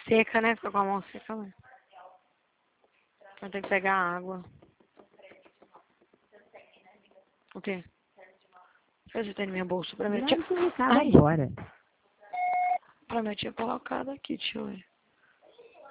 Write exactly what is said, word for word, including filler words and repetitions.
seca, né? Fica com a mão seca, né? Vai ter que pegar água. O quê? Deixa eu ver se tem na minha bolsa pra mim. Grave seu recado Ai, agora. pra mim eu tinha colocado aqui, deixa eu ver.